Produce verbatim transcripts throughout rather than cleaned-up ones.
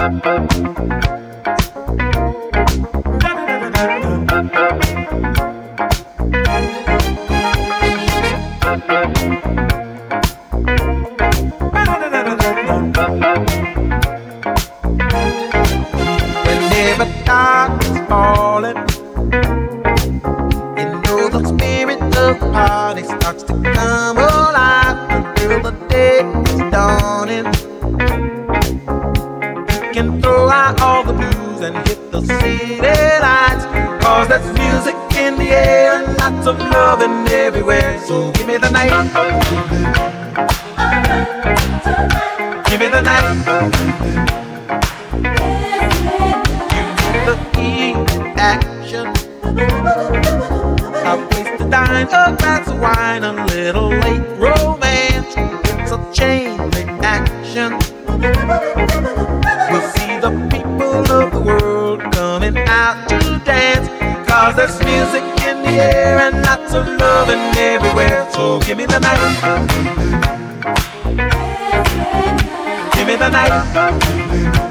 Whenever dark is falling, you know the spirit of the party starts to come alive until the day is dawning. You can throw out all the blues and hit the city lights, cause there's music in the air and lots of loving everywhere. So give me the night, give me the night. The key action, a place to dine, a glass of wine, a little late romance. It's a chain reaction. We'll see the people of the world coming out to dance, cause there's music in the air and lots of loving everywhere. So give me the night, give me the night.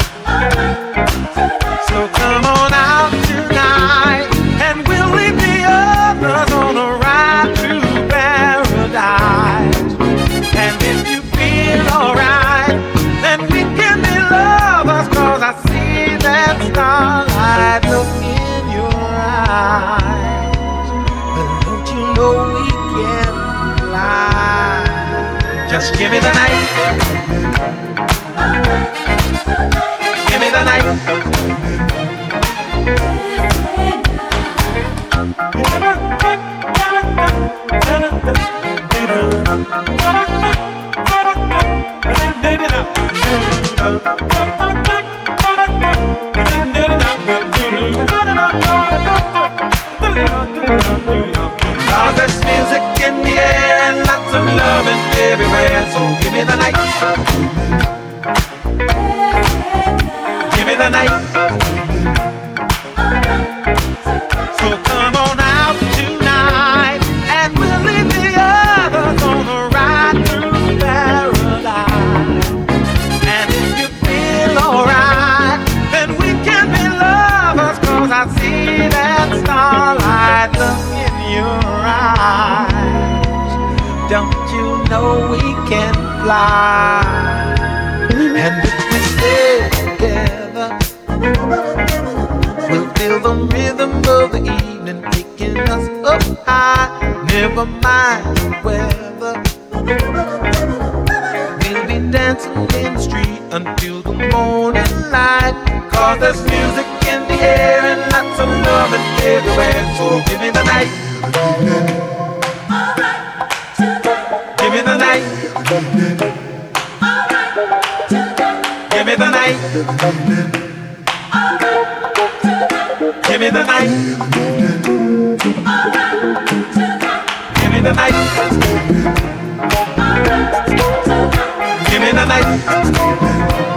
So come on out tonight, and we'll leave the others on a ride to paradise. And if you feel alright, then we can be lovers, cause I see that starlight look in your eyes. But don't you know we can fly? Just give me the night, give me the night. Cause there's music in the air and lots of loving everywhere. So give me the night, give me the night. So come on out tonight, and we'll leave the others on a ride through paradise. And if you feel alright, then we can be lovers, cause I see that starlight look in your eyes. Don't you know we can fly? And if we stay together, we'll feel the rhythm of the evening taking us up high. Never mind the weather, we'll be dancing in the street until the morning light. Cause there's music in the air and lots of loving everywhere. So give me the night, give me the night, give me the night, give me the night, give me the night, give me the night.